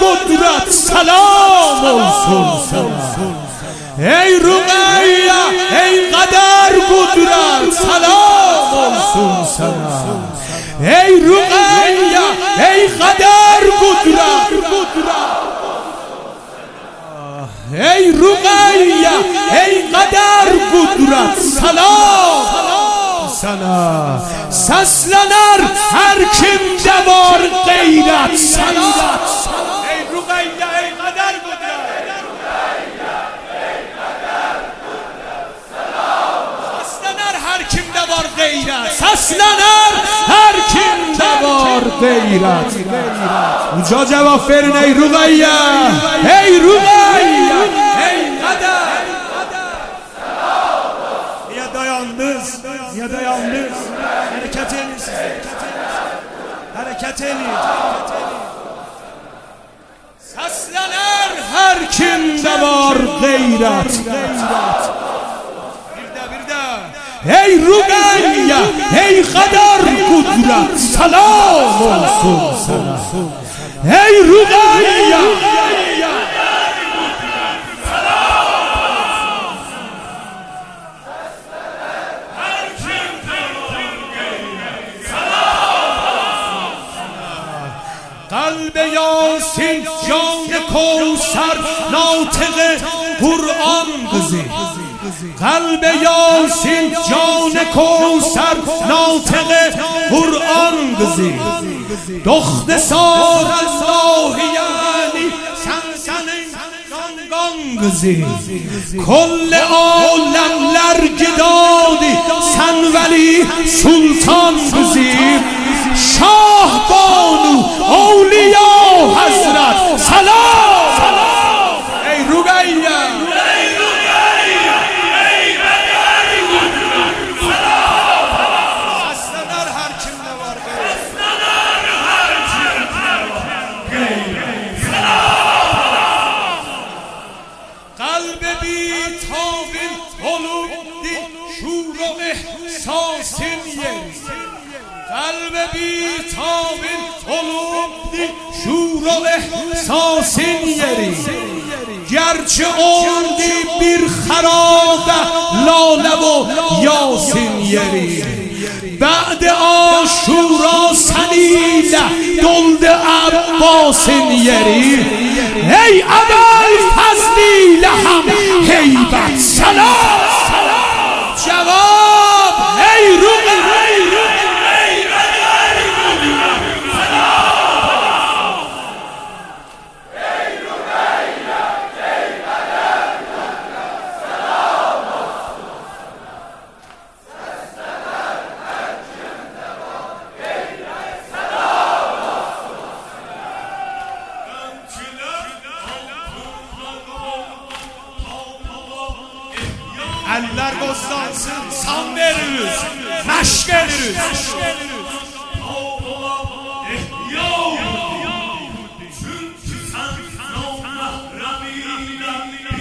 قدرت سلام موصول سنا. ای رقیه ای قدر قدرت سلام موصول سنا. ای رقیه ای قدر قدرت ای رقیه ای قدر قدرت سلام سنا. سسلنر هر کم دوار غیرت سنا. ای رقیه ای قدر قدرت سسلنر هر کم دوار غیرت. سسلنر هر کم دوار غیرت. اونجا جواب فرین ای رقیه ای رقیه ey kader. Ya da yalnız, ya da yalnız. Hareket edin siz. Hareket edin. Seslenir her kimde var gayret. Bir de. Ey Rugayya, ey kader kudret. Selam olsun sana. Ey Rugayya. قلب یاسین جان کوثر ناطق قرآن گزید. قلب یاسین جان کوثر ناطق قرآن گزید. دخت سار الله یعنی سن گزید. کل عالمler گدادی سن ولی سلطان گزید. شاه بانو اولیا حضرت سلام. ای رقیه ای رقیه ای قدر سلام. سسلنر هر kimde var سسلنر هر kimde سلام. قلب بی‌تابین علومدی شور و احساسین یری. قلب بی‌تابین علومدی شور و احساسین یری. گرچه اوندی bir خرابه لاله و یاسین یری. بعد آشورا سنیده دلد عباسین یری. ای ابل فضلی هم هیبت سلام. جواب ای رقیه eller bostansın, san veririz, meşk veririz. Çünkü sen Rabbine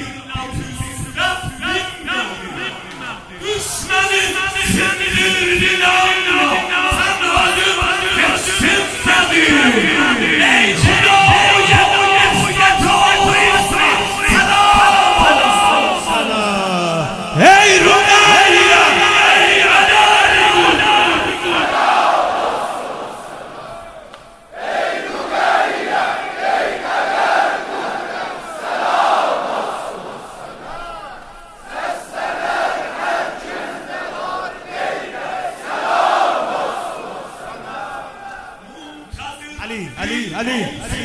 düşmenin sindirdin anla. Sen öldün geçsin dedi. Ey Ali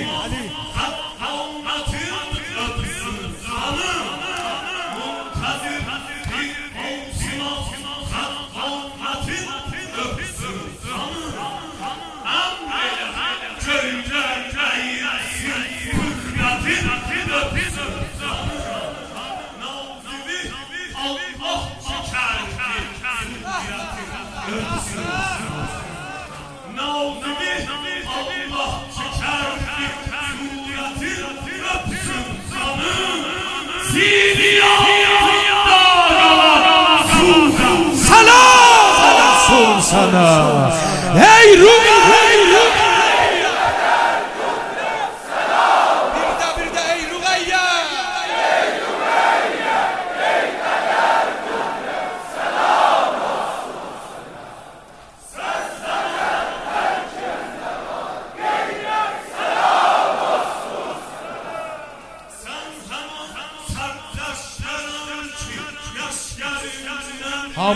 Selam sana. Hey Rumi, hey Rumi.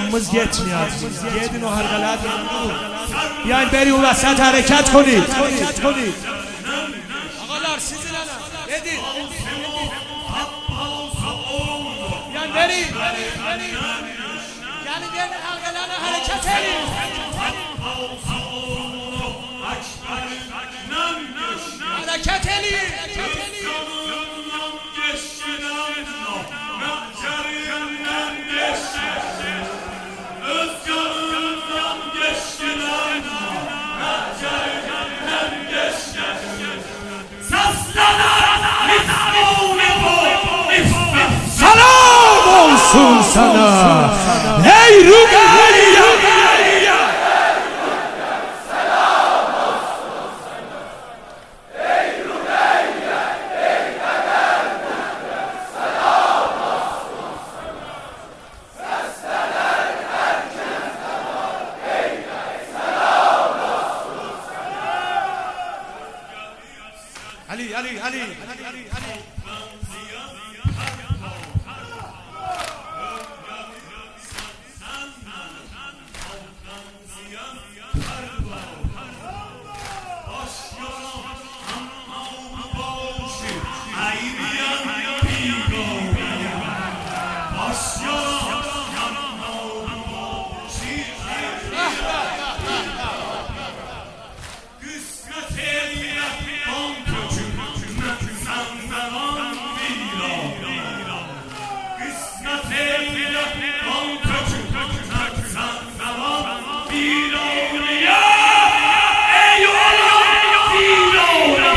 آرمımız yetmiyor. Yedin o hargalar. Yani beri o vasat hareket کنید. Ağalar sizin ana. Yedin. Yani beri. Yani beri hargalarına hareket edin. Hareket edin. Selam olsun sana. Hey Rugaiya. Selam olsun sana. Hey Rugaiya. Hey kader. Selam olsun sana. Sesler herkese var. Hey selam olsun sana. Ali.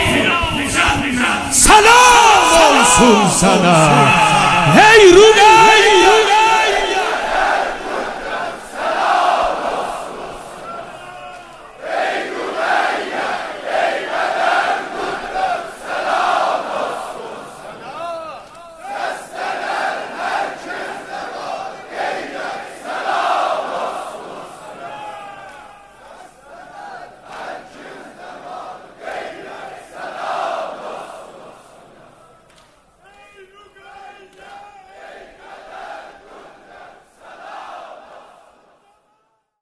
Selam olsun sana. Hey Rugaiya.